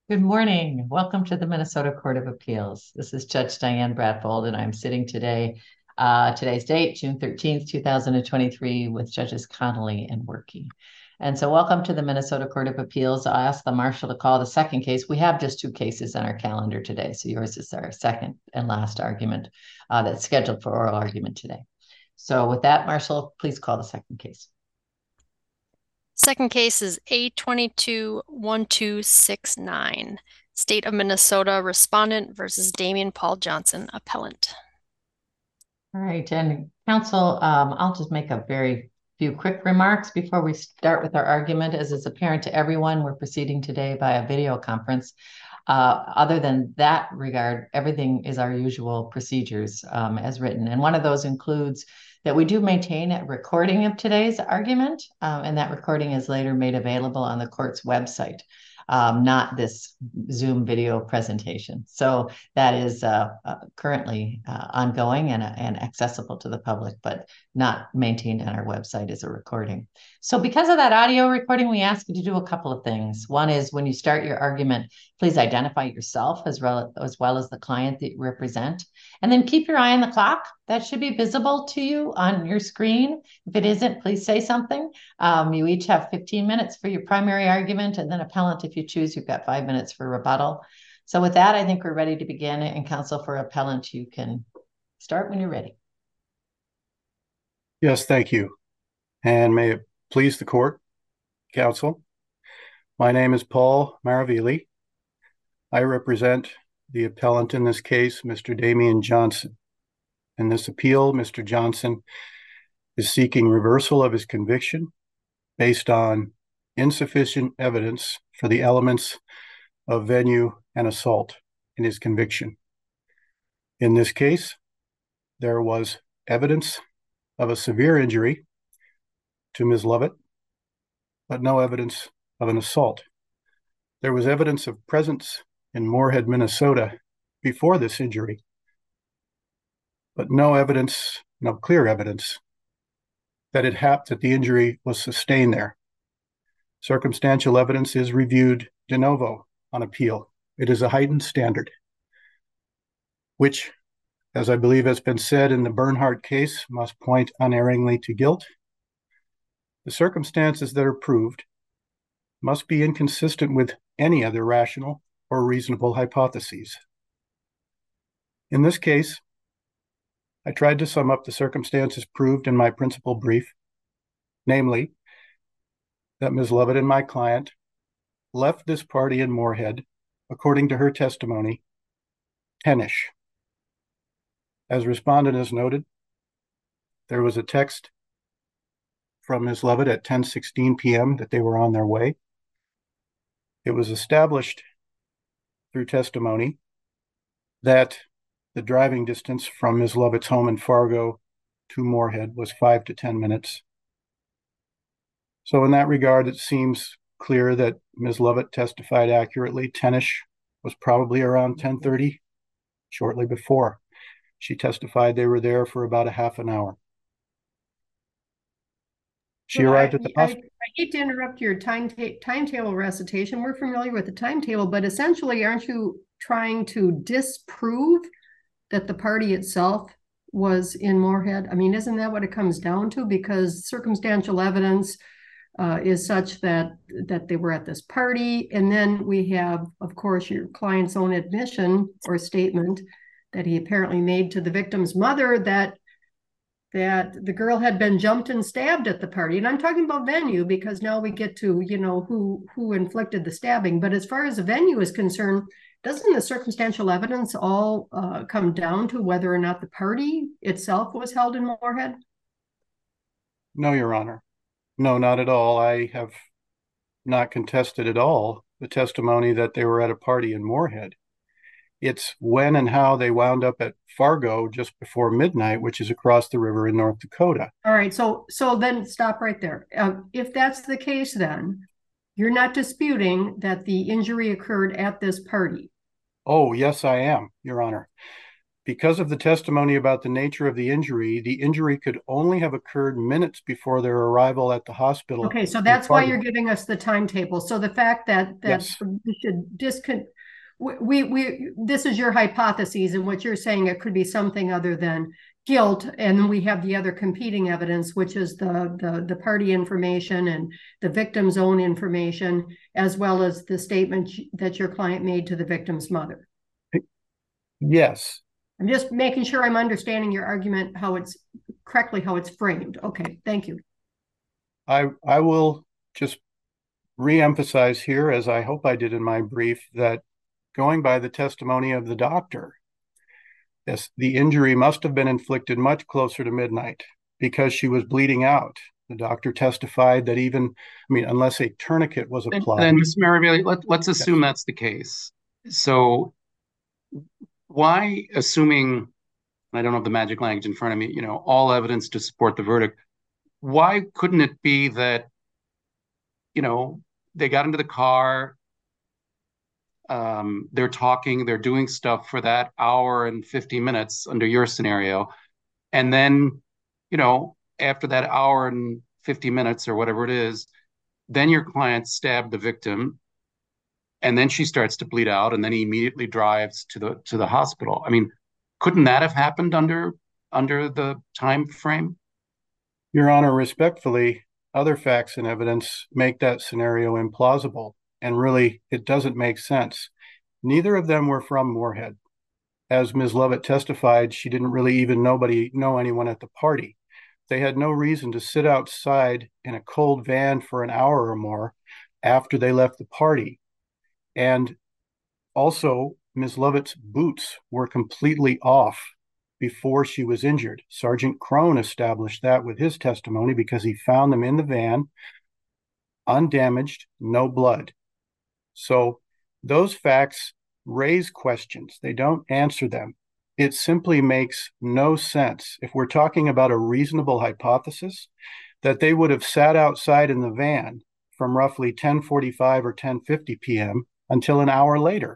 Good morning. Welcome to the Minnesota Court of Appeals. This is Judge Diane Bradfold, and I'm sitting today's date, June 13th, 2023, with Judges Connolly and Workey. And so welcome to the Minnesota Court of Appeals. I'll ask the marshal to call the second case. We have just two cases on our calendar today, so yours is our second and last argument that's scheduled for oral argument today. So with that, Marshall, please call the second case. Second case is A221269, State of Minnesota Respondent versus Damian Paul Johnson, Appellant. All right, and counsel, I'll just make a very few quick remarks before we start with our argument. As is apparent to everyone, we're proceeding today by a video conference. Other than that regard, everything is our usual procedures as written. And one of those includes that we do maintain a recording of today's argument, and that recording is later made available on the court's website, not this Zoom video presentation. So that is currently ongoing and accessible to the public, but not maintained on our website as a recording. So because of that audio recording, we ask you to do a couple of things. One is when you start your argument, please identify yourself as well as the client that you represent. And then keep your eye on the clock. That should be visible to you on your screen. If it isn't, please say something. You each have 15 minutes for your primary argument, and then appellant, if you choose, you've got 5 minutes for rebuttal. So with that, I think we're ready to begin. And counsel for appellant, you can start when you're ready. Yes, thank you. And may it please the court, counsel. My name is Paul Maravili. I represent the appellant in this case, Mr. Damian Johnson. In this appeal, Mr. Johnson is seeking reversal of his conviction based on insufficient evidence for the elements of venue and assault in his conviction. In this case, there was evidence of a severe injury to Ms. Lovett, but no evidence of an assault. There was evidence of presence in Moorhead, Minnesota before this injury, but no clear evidence that the injury was sustained there. Circumstantial evidence is reviewed de novo on appeal. It is a heightened standard, which, as I believe has been said in the Bernhardt case, must point unerringly to guilt. The circumstances that are proved must be inconsistent with any other rational or reasonable hypotheses. In this case, I tried to sum up the circumstances proved in my principal brief, namely that Ms. Lovett and my client left this party in Moorhead, according to her testimony, 10-ish. As respondent has noted, there was a text from Ms. Lovett at 10:16 p.m. that they were on their way. It was established through testimony that the driving distance from Ms. Lovett's home in Fargo to Moorhead was 5 to 10 minutes. So in that regard, it seems clear that Ms. Lovett testified accurately. 10-ish was probably around 10:30, shortly before. She testified they were there for about a half an hour. She arrived at the hospital. I hate to interrupt your timetable recitation. We're familiar with the timetable, but essentially, aren't you trying to disprove that the party itself was in Moorhead? I mean, isn't that what it comes down to? Because circumstantial evidence is such that they were at this party. And then we have, of course, your client's own admission or statement that he apparently made to the victim's mother that the girl had been jumped and stabbed at the party. And I'm talking about venue because now we get to, who inflicted the stabbing. But as far as the venue is concerned, doesn't the circumstantial evidence all come down to whether or not the party itself was held in Moorhead? No, Your Honor. No, not at all. I have not contested at all the testimony that they were at a party in Moorhead. It's when and how they wound up at Fargo just before midnight, which is across the river in North Dakota. All right. So then stop right there. If that's the case, then you're not disputing that the injury occurred at this party. Oh, yes, I am, Your Honor. Because of the testimony about the nature of the injury could only have occurred minutes before their arrival at the hospital. Okay, so that's why you're giving us the timetable. So the fact that Yes. we should this is your hypotheses, and what you're saying, it could be something other than guilt, and we have the other competing evidence, which is the party information and the victim's own information, as well as the statement that your client made to the victim's mother. Yes. I'm just making sure I'm understanding your argument, how it's framed. Okay, thank you. I will just reemphasize here, as I hope I did in my brief, that going by the testimony of the doctor, yes, the injury must have been inflicted much closer to midnight because she was bleeding out. The doctor testified that unless a tourniquet was applied. And Ms. Maravili, let's assume that's the case. So why, assuming, I don't have the magic language in front of me, all evidence to support the verdict, why couldn't it be that, they got into the car, they're talking, they're doing stuff for that hour and 50 minutes under your scenario. And then, after that hour and 50 minutes or whatever it is, then your client stabbed the victim, and then she starts to bleed out, and then he immediately drives to the hospital. I mean, couldn't that have happened under the time frame? Your Honor, respectfully, other facts and evidence make that scenario implausible, and really, it doesn't make sense. Neither of them were from Moorhead. As Ms. Lovett testified, she didn't really even know anyone at the party. They had no reason to sit outside in a cold van for an hour or more after they left the party. And also, Ms. Lovett's boots were completely off before she was injured. Sergeant Crone established that with his testimony because he found them in the van, undamaged, no blood. So those facts raise questions. They don't answer them. It simply makes no sense, if we're talking about a reasonable hypothesis, that they would have sat outside in the van from roughly 10:45 or 10:50 p.m. until an hour later.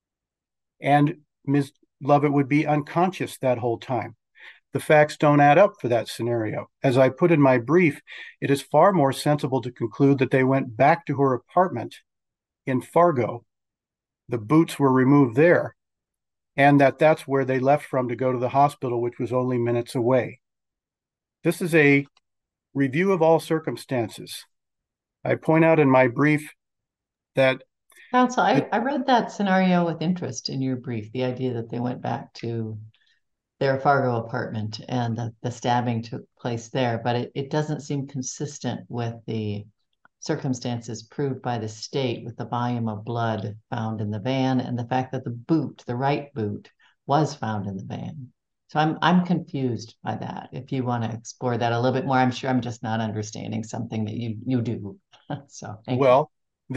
And Ms. Lovett would be unconscious that whole time. The facts don't add up for that scenario. As I put in my brief, it is far more sensible to conclude that they went back to her apartment in Fargo. The boots were removed there, and that's where they left from to go to the hospital, which was only minutes away. This is a review of all circumstances. I point out in my brief that... Counsel, I read that scenario with interest in your brief, the idea that they went back to their Fargo apartment and the stabbing took place there, but it doesn't seem consistent with the circumstances proved by the state with the volume of blood found in the van and the fact that the right boot, was found in the van. So I'm confused by that. If you want to explore that a little bit more, I'm sure I'm just not understanding something that you do. So well,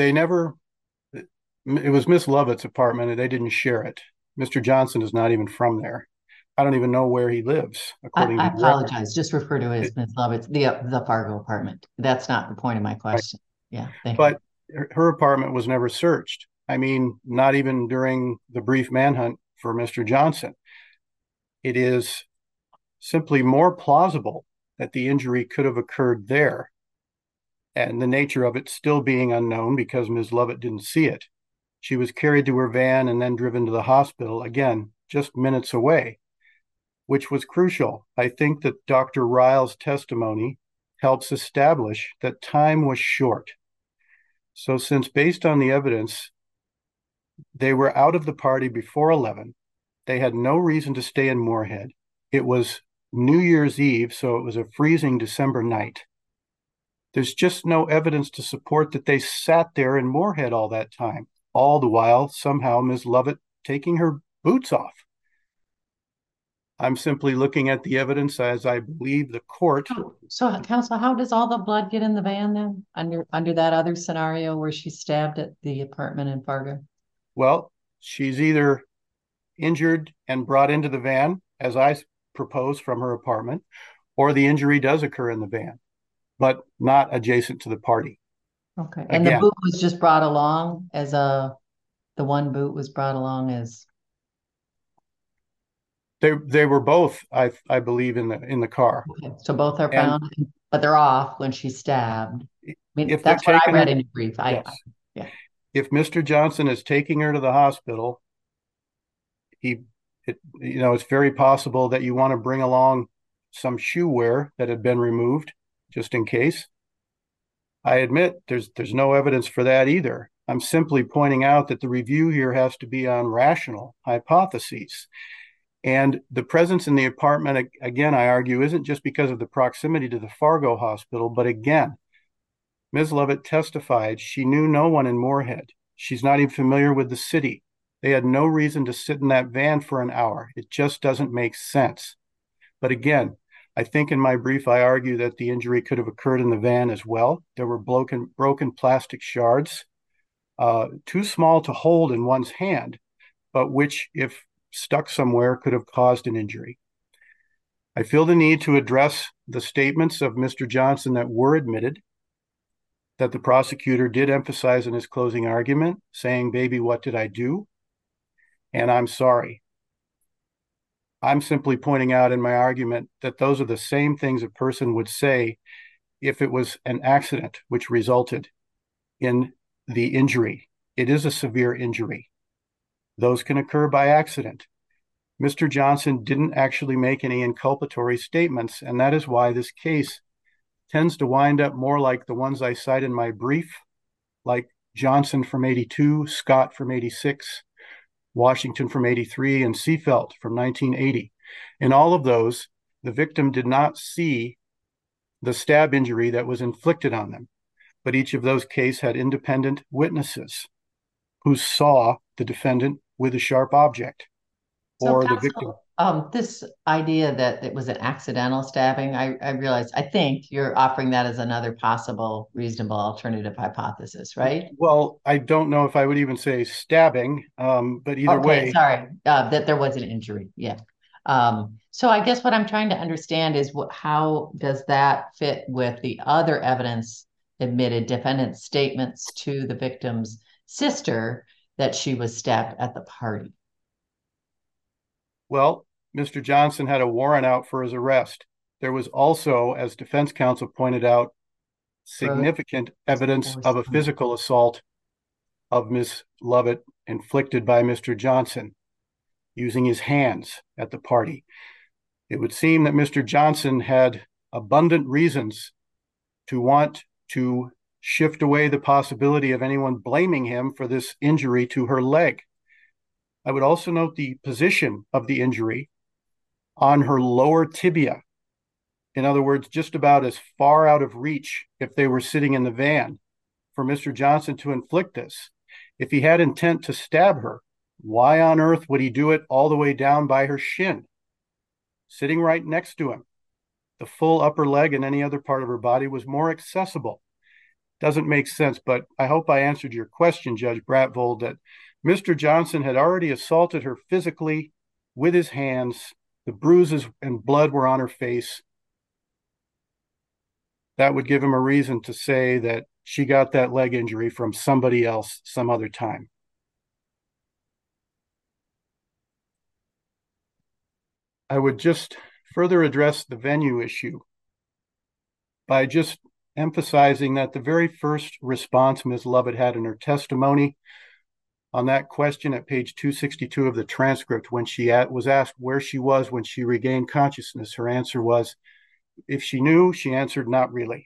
it was Miss Lovett's apartment and they didn't share it. Mr. Johnson is not even from there. I don't even know where he lives. I apologize. Just refer to it as Ms. Lovett's, the Fargo apartment. That's not the point of my question. Right. Yeah, thank you. But her apartment was never searched. I mean, not even during the brief manhunt for Mr. Johnson. It is simply more plausible that the injury could have occurred there, and the nature of it still being unknown because Ms. Lovett didn't see it. She was carried to her van and then driven to the hospital, again, just minutes away, which was crucial. I think that Dr. Ryle's testimony helps establish that time was short. So since based on the evidence, they were out of the party before 11, they had no reason to stay in Moorhead. It was New Year's Eve, so it was a freezing December night. There's just no evidence to support that they sat there in Moorhead all that time, all the while somehow Ms. Lovett taking her boots off. I'm simply looking at the evidence as I believe the court. So, counsel, how does all the blood get in the van then under that other scenario where she stabbed at the apartment in Fargo? Well, she's either injured and brought into the van, as I proposed from her apartment, or the injury does occur in the van, but not adjacent to the party. Okay. And again, the boot was just brought along the one boot was brought along as... They were both, I believe, in the car. Okay, so both are And found, but they're off when she's stabbed. I mean, if they're that's what I taking read her, in your brief. yes, Yeah. if Mr. Johnson is taking her to the hospital, it's very possible that you want to bring along some shoe wear that had been removed, just in case. I admit there's no evidence for that either. I'm simply pointing out that the review here has to be on rational hypotheses. And the presence in the apartment, again, I argue, isn't just because of the proximity to the Fargo Hospital, but again, Ms. Lovett testified she knew no one in Moorhead. She's not even familiar with the city. They had no reason to sit in that van for an hour. It just doesn't make sense. But again, I think in my brief, I argue that the injury could have occurred in the van as well. There were broken plastic shards, too small to hold in one's hand, but which, if stuck somewhere, could have caused an injury. I feel the need to address the statements of Mr. Johnson that were admitted, that the prosecutor did emphasize in his closing argument, saying, "Baby, what did I do? And I'm sorry." I'm simply pointing out in my argument that those are the same things a person would say if it was an accident which resulted in the injury. It is a severe injury. Those can occur by accident. Mr. Johnson didn't actually make any inculpatory statements, and that is why this case tends to wind up more like the ones I cite in my brief, like Johnson from 82, Scott from 86, Washington from 83, and Seefeld from 1980. In all of those, the victim did not see the stab injury that was inflicted on them, but each of those cases had independent witnesses who saw the defendant with a sharp object or the victim. This idea that it was an accidental stabbing, I realize, I think you're offering that as another possible reasonable alternative hypothesis, right? Well, I don't know if I would even say stabbing, but either way. Sorry, that there was an injury. Yeah. So I guess what I'm trying to understand is how does that fit with the other evidence admitted, defendant's statements to the victim's sister that she was stabbed at the party? Well, Mr. Johnson had a warrant out for his arrest. There was also, as defense counsel pointed out, significant evidence of a physical assault of Miss Lovett inflicted by Mr. Johnson using his hands at the party. It would seem that Mr. Johnson had abundant reasons to want to shift away the possibility of anyone blaming him for this injury to her leg. I would also note the position of the injury on her lower tibia. In other words, just about as far out of reach if they were sitting in the van for Mr. Johnson to inflict this. If he had intent to stab her, why on earth would he do it all the way down by her shin, sitting right next to him? The full upper leg and any other part of her body was more accessible. Doesn't make sense, but I hope I answered your question, Judge Bratvold, that Mr. Johnson had already assaulted her physically with his hands. The bruises and blood were on her face. That would give him a reason to say that she got that leg injury from somebody else some other time. I would just further address the venue issue by just emphasizing that the very first response Ms. Lovett had in her testimony on that question at page 262 of the transcript, when she was asked where she was when she regained consciousness, her answer was, if she knew, she answered, not really.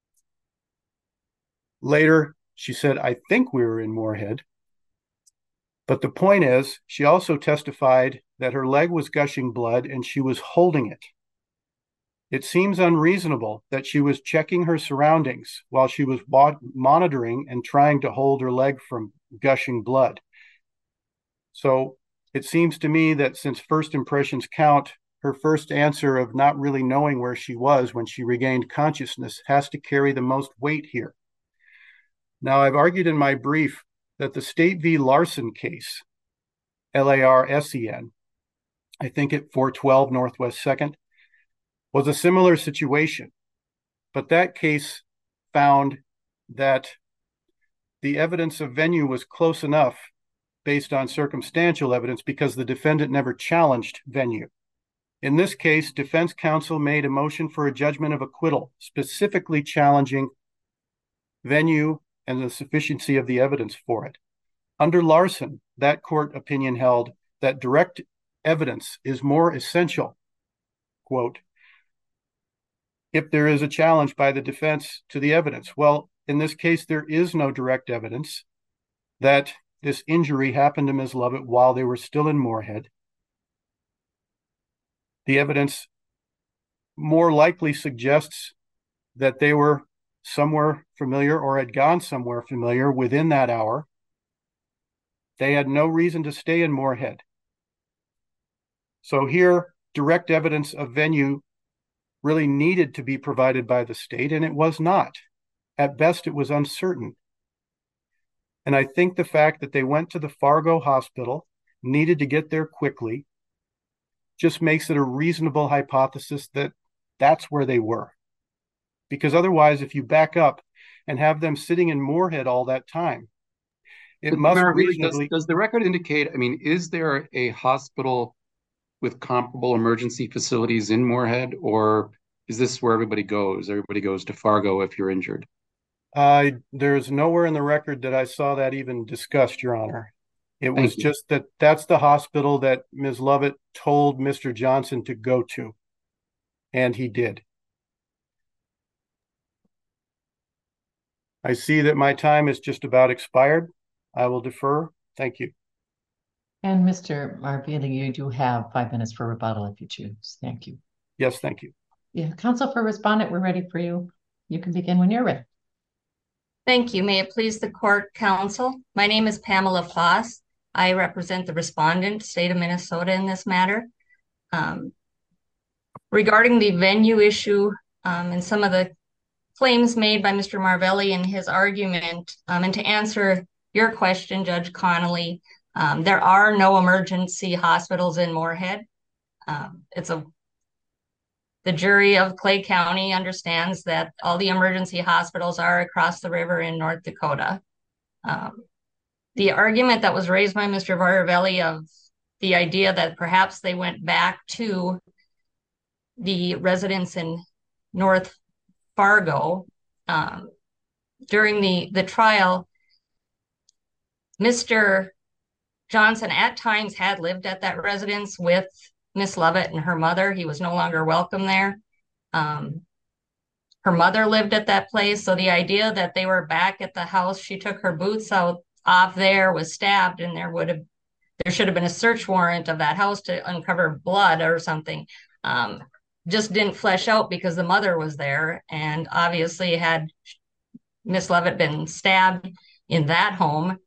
Later, she said, I think we were in Moorhead. But the point is, she also testified that her leg was gushing blood and she was holding it. It seems unreasonable that she was checking her surroundings while she was monitoring and trying to hold her leg from gushing blood. So it seems to me that since first impressions count, her first answer of not really knowing where she was when she regained consciousness has to carry the most weight here. Now, I've argued in my brief that the State v. Larson case, Larsen, I think at 412 Northwest 2nd, was a similar situation. But that case found that the evidence of venue was close enough based on circumstantial evidence because the defendant never challenged venue. In this case, defense counsel made a motion for a judgment of acquittal, specifically challenging venue and the sufficiency of the evidence for it. Under Larson, that court opinion held that direct evidence is more essential, quote, if there is a challenge by the defense to the evidence. Well, in this case, there is no direct evidence that this injury happened to Ms. Lovett while they were still in Moorhead. The evidence more likely suggests that they were somewhere familiar or had gone somewhere familiar within that hour. They had no reason to stay in Moorhead. So here, direct evidence of venue really needed to be provided by the state, and it was not. At best, it was uncertain. And I think the fact that they went to the Fargo hospital, needed to get there quickly, just makes it a reasonable hypothesis that that's where they were. Because otherwise, if you back up and have them sitting in Moorhead all that time, it must reasonably... Does the record indicate, I mean, is there a hospital with comparable emergency facilities in Moorhead, or is this where everybody goes? Everybody goes to Fargo if you're injured. There's nowhere in the record that I saw that even discussed, Your Honor. It was just that that's the hospital that Ms. Lovett told Mr. Johnson to go to, and he did. I see that my time is just about expired. I will defer. Thank you. And Mr. Marvili, you do have 5 minutes for rebuttal if you choose. Thank you. Yes, thank you. Yeah, counsel for respondent, we're ready for you. You can begin when you're ready. Thank you. May it please the court, counsel. My name is Pamela Foss. I represent the respondent, state of Minnesota, in this matter. Regarding the venue issue and some of the claims made by Mr. Marvelli in his argument, and to answer your question, Judge Connolly, there are no emergency hospitals in Moorhead. The jury of Clay County understands that all the emergency hospitals are across the river in North Dakota. The argument that was raised by Mr. Marvelli of the idea that perhaps they went back to the residence in North Fargo during the trial, Mr. Johnson at times had lived at that residence with Miss Lovett and her mother. He was no longer welcome there. Her mother lived at that place, so the idea that they were back at the house, she took her boots off there, was stabbed, and there should have been a search warrant of that house to uncover blood or something. Just didn't flesh out because the mother was there, and obviously had Miss Lovett been stabbed in that home,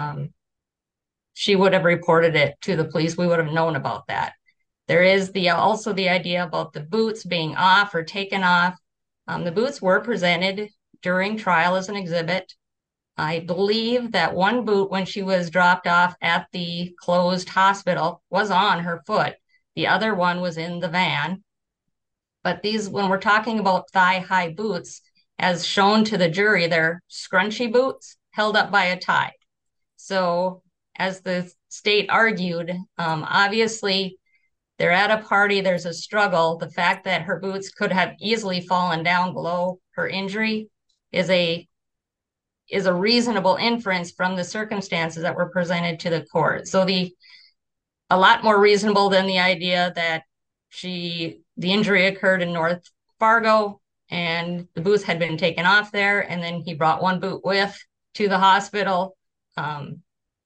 she would have reported it to the police. We would have known about that. There is also the idea about the boots being off or taken off. The boots were presented during trial as an exhibit. I believe that one boot, when she was dropped off at the closed hospital, was on her foot. The other one was in the van. But when we're talking about thigh-high boots, as shown to the jury, they're scrunchy boots held up by a tie. So as the state argued, obviously they're at a party, there's a struggle. The fact that her boots could have easily fallen down below her injury is a reasonable inference from the circumstances that were presented to the court. So a lot more reasonable than the idea that the injury occurred in North Fargo and the boots had been taken off there, and then he brought one boot to the hospital. The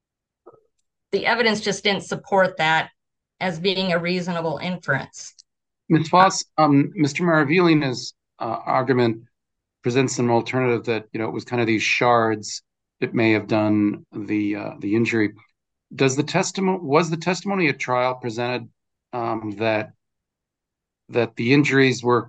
evidence just didn't support that as being a reasonable inference. Ms. Foss, Mr. Maravili's argument presents an alternative that, it was kind of these shards that may have done the injury. Was the testimony at trial presented that the injuries were,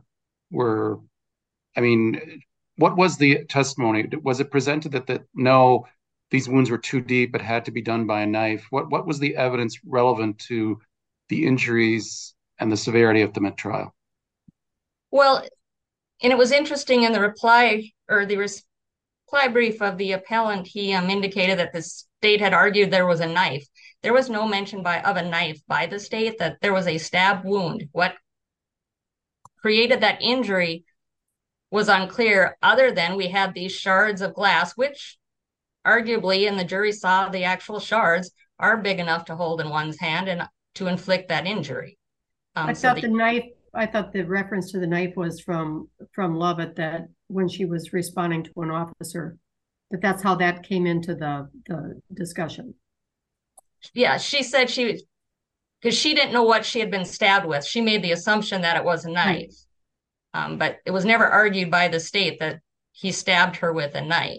I mean, what was the testimony? Was it presented that no, these wounds were too deep, it had to be done by a knife? What was the evidence relevant to the injuries and the severity of them at trial? Well, and it was interesting in the reply reply brief of the appellant, he indicated that the state had argued there was a knife. There was no mention of a knife by the state, that there was a stab wound. What created that injury was unclear, other than we had these shards of glass, which arguably, and the jury saw the actual shards, are big enough to hold in one's hand and to inflict that injury. I thought the reference to the knife was from Lovett, that when she was responding to an officer, that's how that came into the discussion. Yeah, she said because she didn't know what she had been stabbed with. She made the assumption that it was a knife. Right. But it was never argued by the state that he stabbed her with a knife.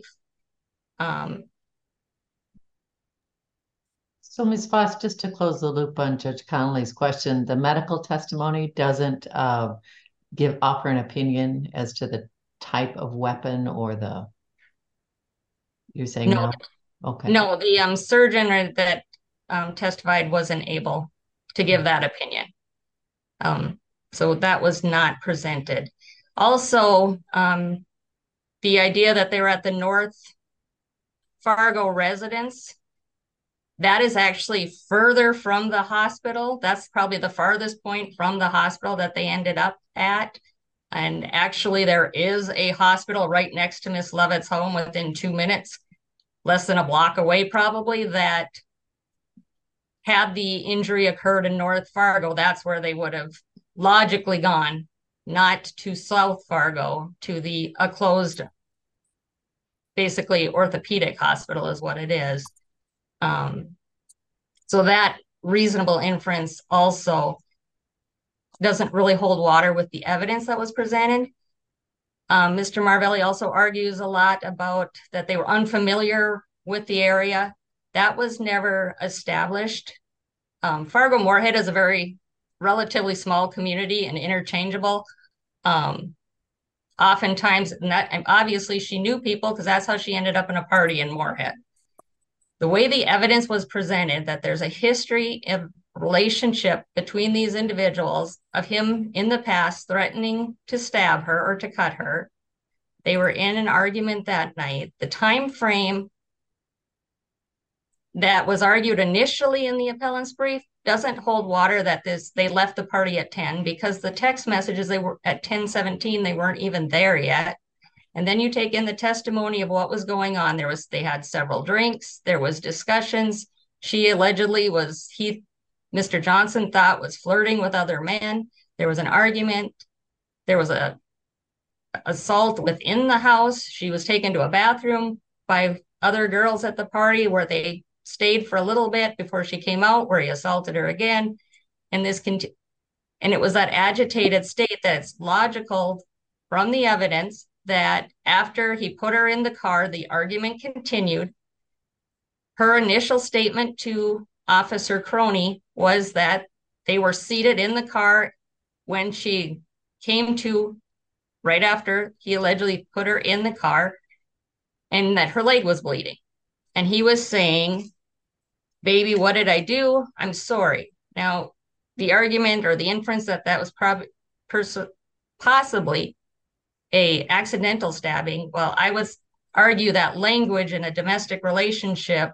So Ms. Foss, just to close the loop on Judge Connolly's question, the medical testimony doesn't offer an opinion as to the type of weapon or you're saying no? Okay. No, the surgeon that testified wasn't able to give that opinion. So that was not presented. Also, the idea that they were at the North Fargo residence, that is actually further from the hospital. That's probably the farthest point from the hospital that they ended up at. And actually, there is a hospital right next to Miss Lovett's home within 2 minutes, less than a block away probably, that had the injury occurred in North Fargo, that's where they would have logically gone, not to South Fargo, to a closed, basically orthopedic hospital is what it is. So that reasonable inference also doesn't really hold water with the evidence that was presented. Mr. Marvelli also argues a lot about that they were unfamiliar with the area. That was never established. Fargo-Moorhead is a very relatively small community and interchangeable. Oftentimes, and obviously she knew people because that's how she ended up in a party in Moorhead. The way the evidence was presented, that there's a history of relationship between these individuals, of him in the past threatening to stab her or to cut her. They were in an argument that night. The time frame that was argued initially in the appellant's brief doesn't hold water, that they left the party at 10, because the text messages, they were at 10:17, they weren't even there yet. And then you take in the testimony of what was going on. They had several drinks, there was discussions. She allegedly Mr. Johnson thought was flirting with other men. There was an argument. There was a assault within the house. She was taken to a bathroom by other girls at the party where they stayed for a little bit before she came out, where he assaulted her again. And it was that agitated state that's logical from the evidence that after he put her in the car, the argument continued. Her initial statement to Officer Croney was that they were seated in the car when she came to, right after he allegedly put her in the car, and that her leg was bleeding. And he was saying, "Baby, what did I do? I'm sorry." Now, the argument or the inference that was possibly a accidental stabbing, well, I would argue that language in a domestic relationship,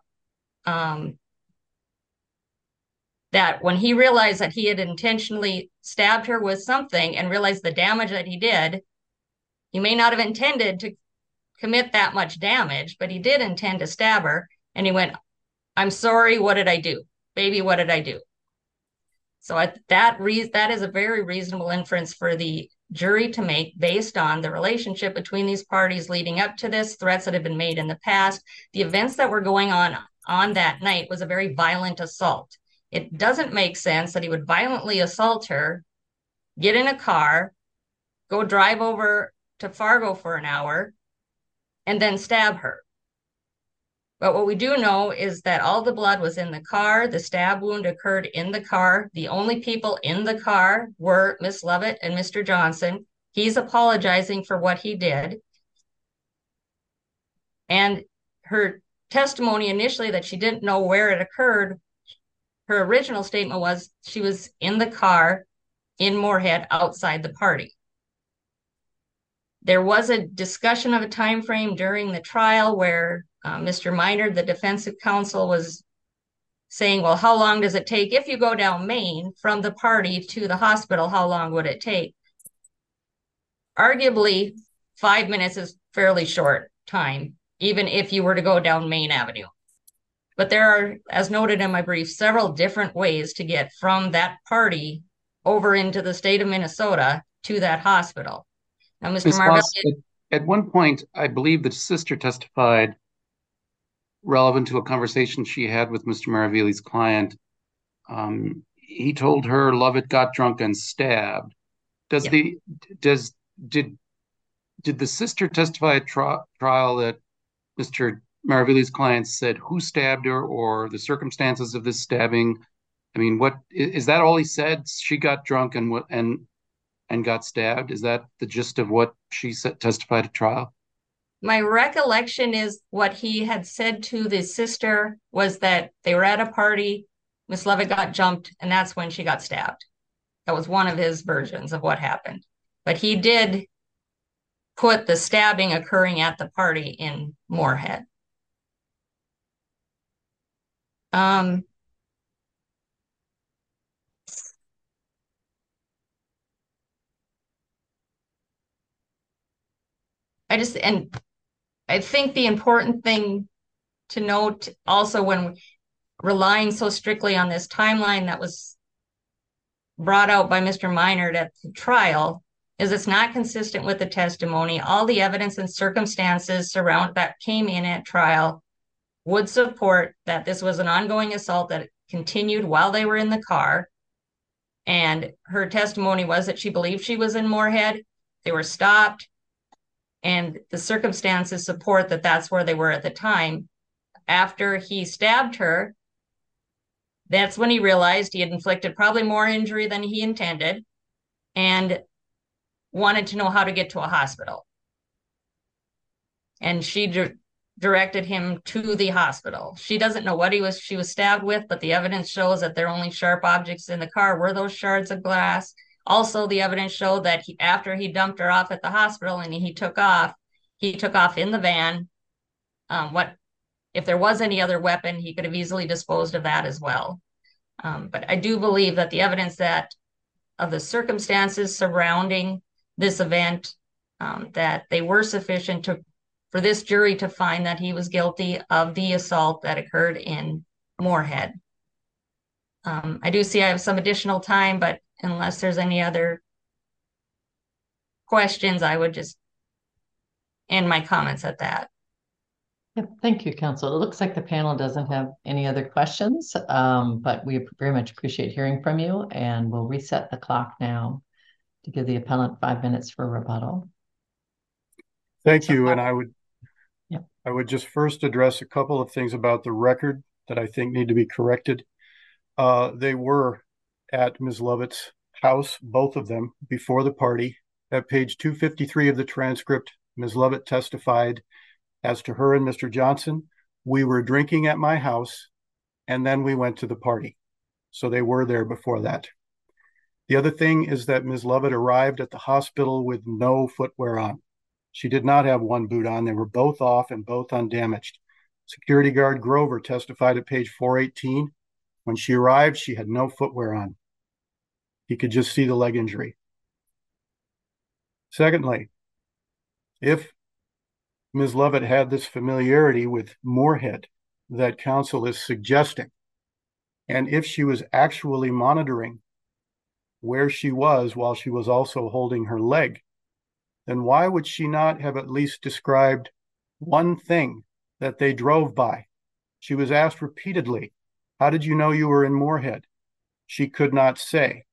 that when he realized that he had intentionally stabbed her with something and realized the damage that he did, he may not have intended to commit that much damage, but he did intend to stab her. And he went, "I'm sorry, what did I do? Baby, what did I do?" So that is a very reasonable inference for the jury to make based on the relationship between these parties leading up to this, threats that have been made in the past. The events that were going on that night was a very violent assault. It doesn't make sense that he would violently assault her, get in a car, go drive over to Fargo for an hour, and then stab her. But what we do know is that all the blood was in the car. The stab wound occurred in the car. The only people in the car were Miss Lovett and Mr. Johnson. He's apologizing for what he did. And her testimony initially that she didn't know where it occurred, her original statement was she was in the car in Moorhead outside the party. There was a discussion of a time frame during the trial where Mr. Minor, the defense counsel, was saying, well, how long does it take if you go down Main from the party to the hospital? How long would it take? Arguably, 5 minutes is fairly short time, even if you were to go down Main Avenue. But there are, as noted in my brief, several different ways to get from that party over into the state of Minnesota to that hospital. Now, Mr. Ms. Marvell, Moss, at one point, I believe the sister testified relevant to a conversation she had with Mr. Maravili's client. He told her Lovett got drunk and stabbed. Did the sister testify at trial that Mr. Maravili's client said who stabbed her or the circumstances of this stabbing? I mean, what is that all he said? She got drunk and got stabbed. Is that the gist of what she testified at trial? my recollection is what he had said to the sister was that they were at a party, Miss Lovett got jumped, and that's when she got stabbed. That was one of his versions of what happened. But he did put the stabbing occurring at the party in Moorhead. I think the important thing to note also when relying so strictly on this timeline that was brought out by Mr. Meinert at the trial is it's not consistent with the testimony. All the evidence and circumstances that came in at trial would support that this was an ongoing assault that continued while they were in the car. And her testimony was that she believed she was in Moorhead. They were stopped. And the circumstances support that that's where they were at the time. After he stabbed her, that's when he realized he had inflicted probably more injury than he intended and wanted to know how to get to a hospital. And she directed him to the hospital. She doesn't know what she was stabbed with, but the evidence shows that their only sharp objects in the car were those shards of glass. Also, the evidence showed that after he dumped her off at the hospital and he took off in the van. If there was any other weapon, he could have easily disposed of that as well. But I do believe that the evidence of the circumstances surrounding this event, that they were sufficient for this jury to find that he was guilty of the assault that occurred in Moorhead. I do see I have some additional time, but unless there's any other questions, I would just end my comments at that. Yep, thank you, counsel. It looks like the panel doesn't have any other questions, but we very much appreciate hearing from you, and we'll reset the clock now to give the appellant 5 minutes for rebuttal. Thank you, and I would just first address a couple of things about the record that I think need to be corrected. They were at Ms. Lovett's house, both of them, before the party. At page 253 of the transcript, Ms. Lovett testified, as to her and Mr. Johnson, we were drinking at my house, and then we went to the party. So they were there before that. The other thing is that Ms. Lovett arrived at the hospital with no footwear on. She did not have one boot on. They were both off and both undamaged. Security guard Grover testified at page 418. When she arrived, she had no footwear on. He could just see the leg injury. Secondly, if Ms. Lovett had this familiarity with Moorhead that counsel is suggesting, and if she was actually monitoring where she was while she was also holding her leg, then why would she not have at least described one thing that they drove by? She was asked repeatedly, how did you know you were in Moorhead? She could not say.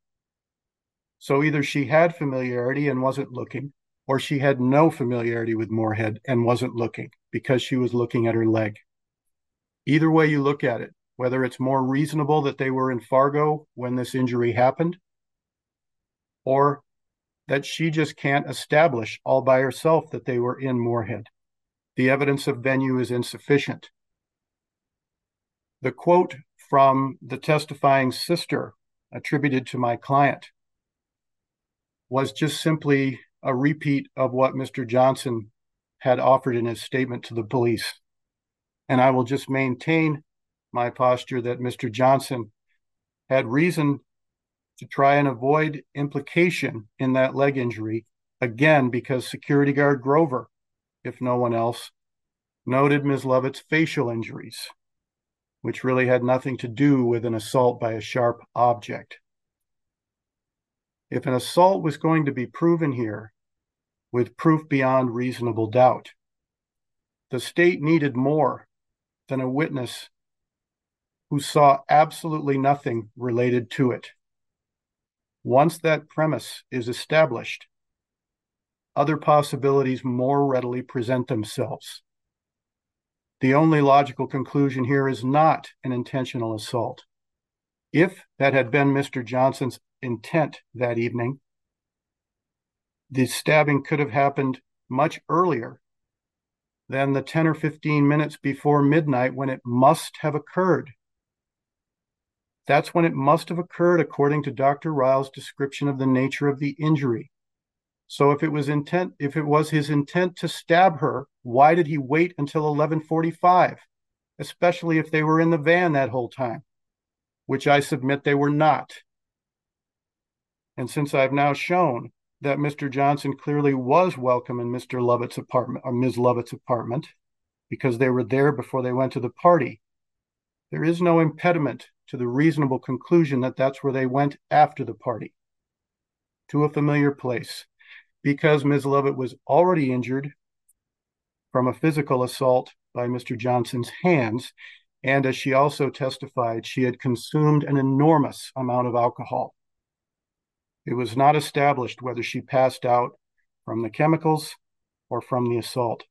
So either she had familiarity and wasn't looking, or she had no familiarity with Moorhead and wasn't looking because she was looking at her leg. Either way you look at it, whether it's more reasonable that they were in Fargo when this injury happened, or that she just can't establish all by herself that they were in Moorhead. The evidence of venue is insufficient. The quote from the testifying sister attributed to my client was just simply a repeat of what Mr. Johnson had offered in his statement to the police. And I will just maintain my posture that Mr. Johnson had reason to try and avoid implication in that leg injury, again, because security guard Grover, if no one else, noted Ms. Lovett's facial injuries, which really had nothing to do with an assault by a sharp object. If an assault was going to be proven here with proof beyond reasonable doubt, the state needed more than a witness who saw absolutely nothing related to it. Once that premise is established, other possibilities more readily present themselves. The only logical conclusion here is not an intentional assault. If that had been Mr. Johnson's intent that evening, the stabbing could have happened much earlier than the 10 or 15 minutes before midnight when it must have occurred. That's when it must have occurred according to Dr. Ryle's description of the nature of the injury. So if it was his intent to stab her, why did he wait until 11:45, especially if they were in the van that whole time, which I submit they were not. And since I've now shown that Mr. Johnson clearly was welcome in Mr. Lovett's apartment or Ms. Lovett's apartment because they were there before they went to the party, there is no impediment to the reasonable conclusion that that's where they went after the party, to a familiar place, because Ms. Lovett was already injured from a physical assault by Mr. Johnson's hands, and as she also testified, she had consumed an enormous amount of alcohol. It was not established whether she passed out from the chemicals or from the assault.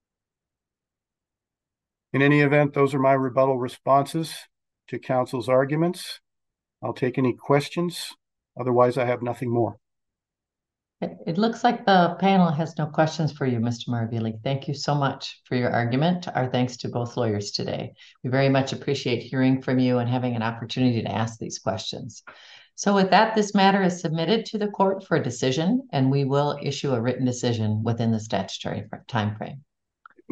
In any event, those are my rebuttal responses to counsel's arguments. I'll take any questions. Otherwise, I have nothing more. It looks like the panel has no questions for you, Mr. Maravili. Thank you so much for your argument. Our thanks to both lawyers today. We very much appreciate hearing from you and having an opportunity to ask these questions. So with that, this matter is submitted to the court for a decision, and we will issue a written decision within the statutory time frame.